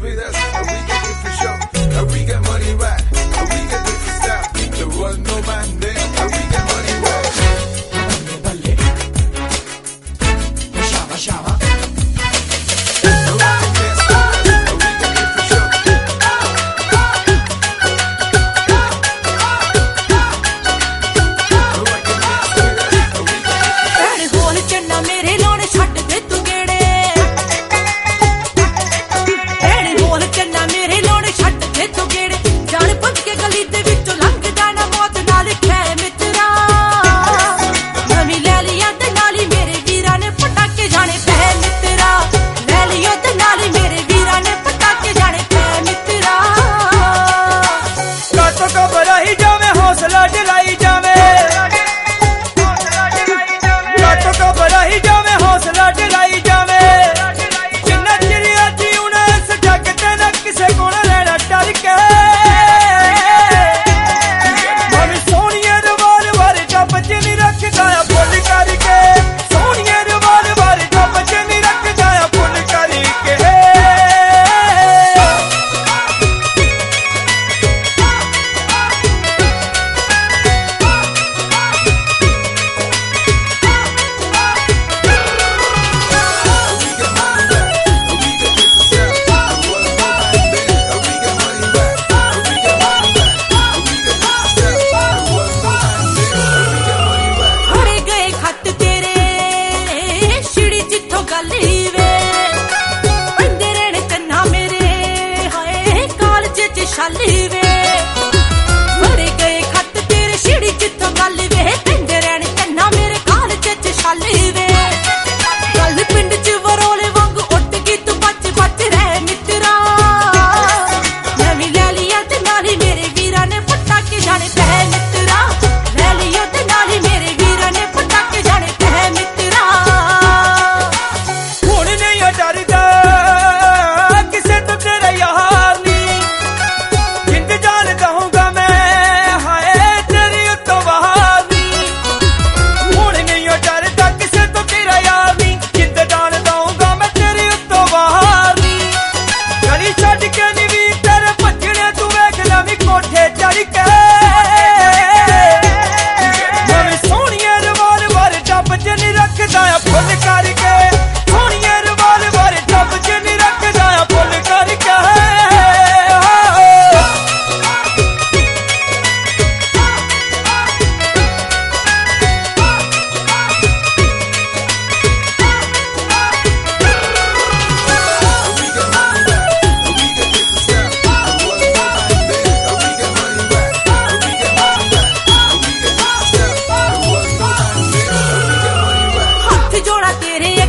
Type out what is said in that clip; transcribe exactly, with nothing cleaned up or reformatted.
with us, and we get it for sure. And we get money right, and we get different style. There was no man there, and we get money right. Balle, balle, shava, shava. शाली वे बड़े गए खत तेरे छिड़ी जिथों गल वे पिंड रहने कन्ना मेरे काल च शाली वे गल पिंड च वरोले वांग उठ गई तू बच बच रह मित्रा नवी ले लिया ते नाली मेरे वीरा ने पटाके जाने पै मित्रा ले लिया ते नाली मेरे वीरा ने पटाके जाने पै मित्रा हुण नहीं डरदा किसे तो तेरा यार जोड़ा तेरे